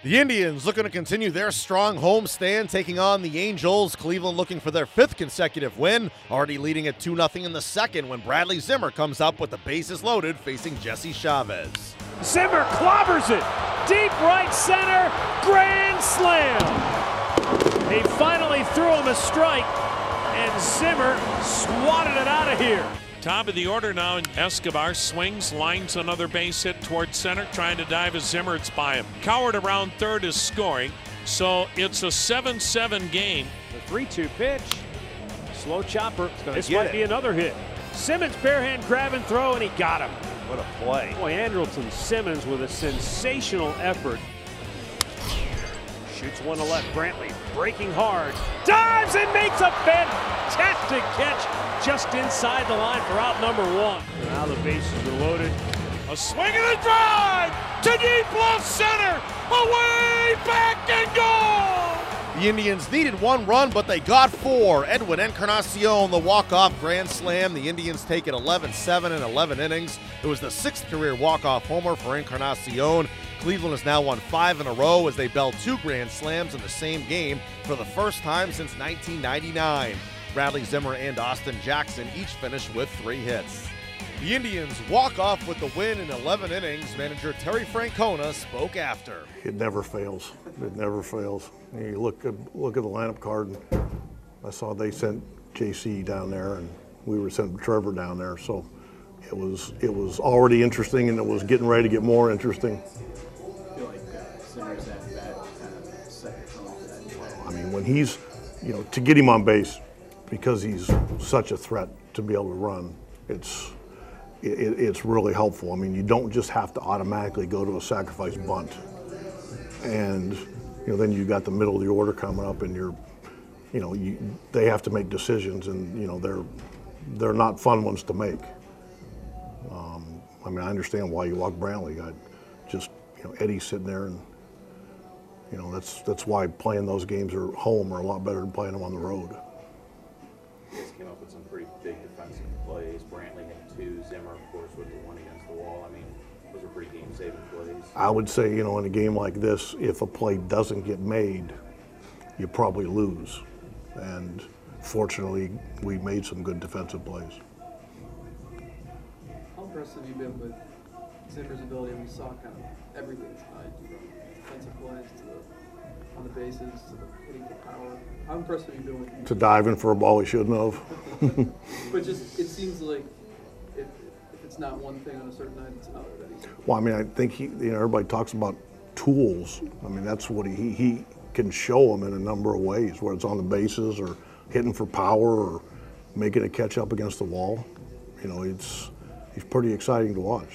The Indians looking to continue their strong home stand, taking on the Angels. Cleveland looking for their 5th consecutive win, already leading at 2-0 in the second when Bradley Zimmer comes up with the bases loaded, facing Jesse Chavez. Zimmer clobbers it, deep right center, grand slam. He finally threw him a strike, and Zimmer swatted it out of here. Top of the order now, and Escobar swings, lines another base hit towards center, trying to dive as Zimmer. It's by him. Coward around third is scoring, so it's a 7-7 game. The 3-2 pitch, slow chopper. This might be another hit. Simmons barehand grab and throw, and he got him. What a play. Boy, Andrelton Simmons with a sensational effort. Shoots one to left. Brantley breaking hard, dives and makes a fantastic catch just inside the line for out number 1. Now the bases are loaded. A swing and a drive to deep left center, away, back, and goal! The Indians needed 1 run, but they got 4. Edwin Encarnacion, the walk-off grand slam. The Indians take it 11-7 in 11 innings. It was the 6th career walk-off homer for Encarnacion. Cleveland has now won 5 in a row as they belled 2 grand slams in the same game for the first time since 1999. Bradley Zimmer and Austin Jackson each finished with 3 hits. The Indians walk off with the win in 11 innings. Manager Terry Francona spoke after. It never fails. It never fails. You look at the lineup card, and I saw they sent JC down there, and we were sending Trevor down there. So it was already interesting, and it was getting ready to get more interesting. I feel like Zimmer's at bat kind of set the tone for that. I mean, when he's, to get him on base, because he's such a threat to be able to run, it's really helpful. I mean, you don't just have to automatically go to a sacrifice bunt. And, then you got the middle of the order coming up, and they have to make decisions, and, they're not fun ones to make. I mean, I understand why you walk Brantley. Eddie's sitting there, and, that's why playing those games at home are a lot better than playing them on the road. You guys came up with some pretty big defensive plays. Brantley had 2, Zimmer, of course, with the one against the wall. I mean, those are pretty game-saving plays. I would say, in a game like this, if a play doesn't get made, you probably lose. And fortunately, we made some good defensive plays. How impressed have you been with Zimmer's ability? We saw kind of everything tonight, from defensive plays to on the bases to the hitting for power. How impressed have you been with him? To dive in for a ball he shouldn't have. But just, it seems like if it's not one thing on a certain night, it's another that he's. Well, I mean, I think everybody talks about tools. I mean, that's what he can show them in a number of ways, whether it's on the bases or hitting for power or making a catch up against the wall. He's pretty exciting to watch.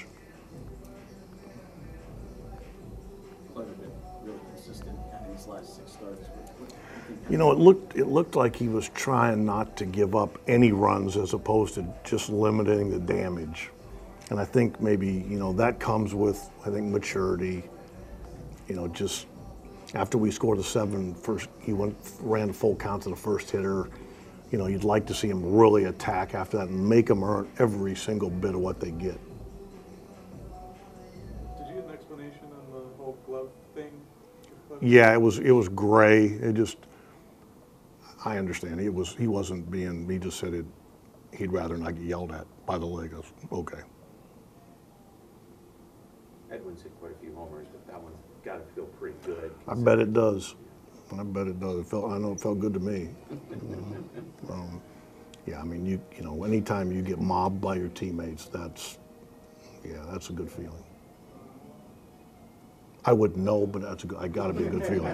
Really consistent in these last 6 starts. It looked like he was trying not to give up any runs as opposed to just limiting the damage. And I think maybe, that comes with, maturity. Just after we scored the 7 first, he ran full count to the first hitter. You'd like to see him really attack after that and make them earn every single bit of what they get. Did you get an explanation on the whole glove thing? Yeah, it was gray. I understand. He wasn't being. He just said he'd rather not get yelled at by the league. I was, okay. Edwin's hit quite a few homers, but that one's got to feel pretty good. I bet it does. I bet it does. I know it felt good to me. Yeah, I mean, anytime you get mobbed by your teammates, that's a good feeling. I wouldn't know, but I got to be a good feeling.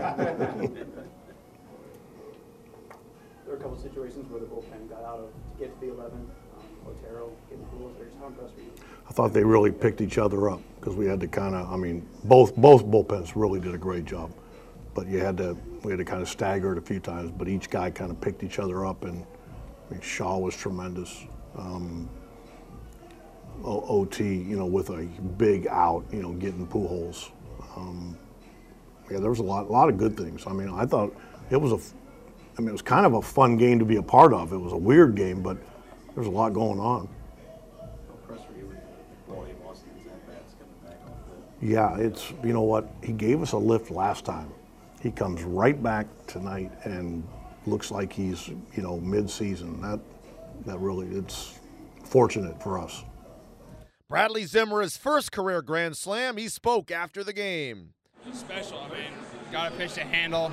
There were a couple situations where the bullpen got out of to get to the 11. Otero getting cool. How impressed were you? I thought they really picked each other up because we had to kind of. I mean, both bullpens really did a great job, but we had to kind of stagger it a few times. But each guy kind of picked each other up, and I mean, Shaw was tremendous. OT, with a big out, getting Pujols. There was a lot of good things. I mean, I thought it was kind of a fun game to be a part of. It was a weird game, but there's a lot going on. How impressed were you with the quality of Austin's at-bats coming back off Yeah, you know what? He gave us a lift last time. He comes right back tonight and looks like he's, mid-season. That really, it's fortunate for us. Bradley Zimmer, his first career Grand Slam, he spoke after the game. It's special. I mean, got a pitch to handle,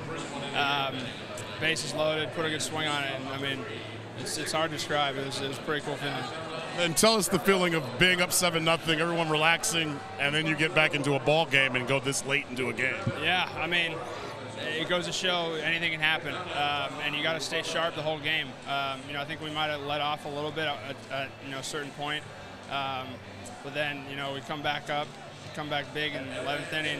bases loaded, put a good swing on it. And, I mean, it's hard to describe. It was a pretty cool feeling. And tell us the feeling of being up 7-0, everyone relaxing, and then you get back into a ball game and go this late into a game. Yeah, I mean, it goes to show anything can happen, and you got to stay sharp the whole game. I think we might have let off a little bit at a certain point, but then we come back up, come back big in the 11th inning.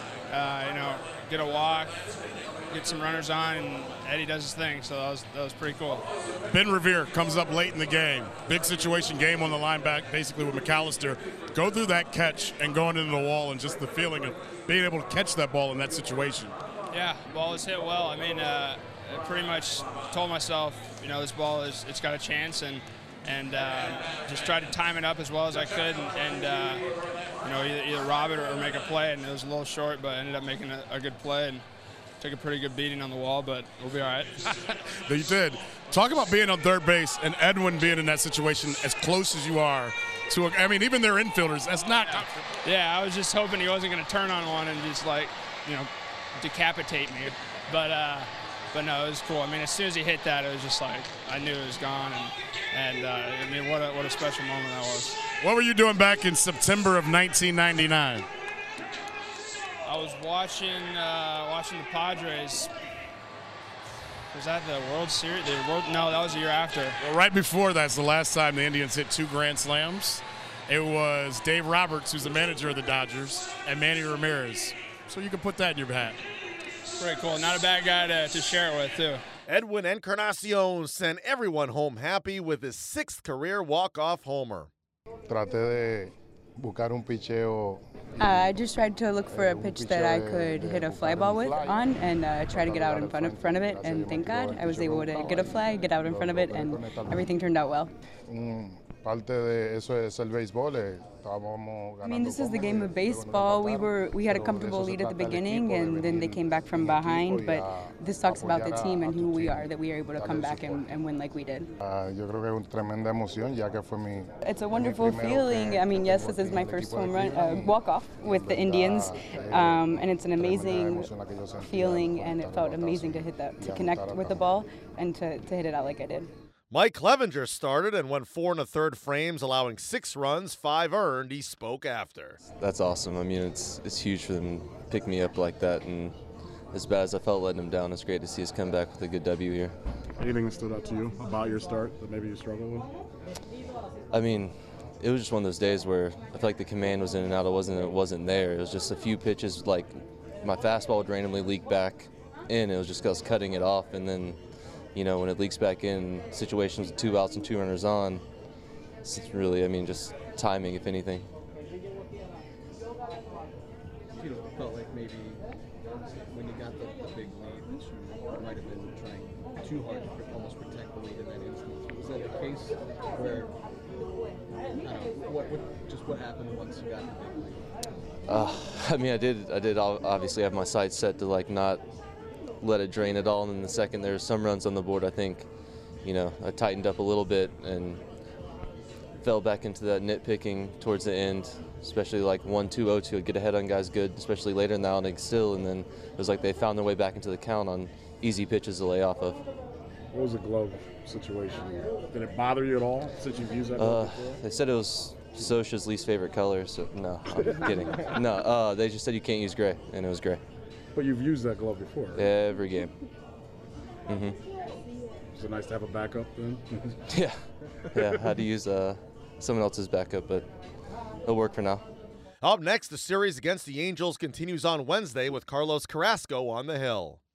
Get a walk, get some runners on, and Eddie does his thing. So that was pretty cool. Ben Revere comes up late in the game. Big situation, game on the line back, basically with McAllister. Go through that catch and going into the wall, and just the feeling of being able to catch that ball in that situation. Yeah, ball was hit well. I mean, I pretty much told myself, this ball it's got a chance, and just tried to time it up as well as I could, and either rob it or make a play. And it was a little short, but ended up making a good play and took a pretty good beating on the wall, but we'll be all right. You did. Talk about being on third base and Edwin being in that situation as close as you are to, even their infielders, that's not. Yeah, I was just hoping he wasn't going to turn on one and just decapitate me. But no, it was cool. I mean, as soon as he hit that, it was just like I knew it was gone, and what a special moment that was. What were you doing back in September of 1999? I was watching the Padres. Was that the World Series? No, that was the year after. Well, right before that's the last time the Indians hit 2 Grand Slams. It was Dave Roberts, who's the manager of the Dodgers, and Manny Ramirez. So you can put that in your hat. Pretty cool. Not a bad guy to share it with, too. Edwin Encarnacion sent everyone home happy with his 6th career walk-off homer. Traté de buscar un picheo. I just tried to look for a pitch that I could hit a fly ball on and try to get out in front of it, and thank God I was able to get a fly, get out in front of it, and everything turned out well. Parte de eso es el béisbol. I mean, this is the game of baseball. We had a comfortable lead at the beginning, and then they came back from behind. But this talks about the team and who we are, that we are able to come back and win like we did. Yo creo que es una tremenda emoción, ya que fue mi. It's a wonderful feeling. I mean, yes, this is my first home run walk-off with the Indians, and it's an amazing feeling, and it felt amazing to hit that, to connect with the ball, and to hit it out like I did. Mike Clevenger started and went 4 1/3 frames, allowing 6 runs, 5 earned. He spoke after. That's awesome. I mean, it's huge for them to pick me up like that, and as bad as I felt letting them down, it's great to see us come back with a good W here. Anything that stood out to you about your start that maybe you struggled with? I mean, it was just one of those days where I felt like the command was in and out. It wasn't there. It was just a few pitches, like my fastball would randomly leak back in. It was just us cutting it off, and then when it leaks back in situations with 2 outs and 2 runners on, it's really, just timing, if anything. You felt like maybe when you got the big lead that you might have been trying too hard to almost protect the lead in that instance. Was that the case where, what happened once you got the big lead? I did obviously have my sights set to not let it drain at all, and in the second there were some runs on the board. I think, I tightened up a little bit and fell back into that nitpicking towards the end, especially 1-2-0-2. I'd get ahead on guys good, especially later in the outing still, and then it was like they found their way back into the count on easy pitches to lay off of. What was the glove situation? Did it bother you at all since you've used that glove before? They said it was Scioscia's least favorite color, so no, I'm kidding. No, they just said you can't use gray, and it was gray. But you've used that glove before, right? Every game. Mm-hmm. Is it nice to have a backup then? Yeah, I had to use someone else's backup, but it'll work for now. Up next, the series against the Angels continues on Wednesday with Carlos Carrasco on the hill.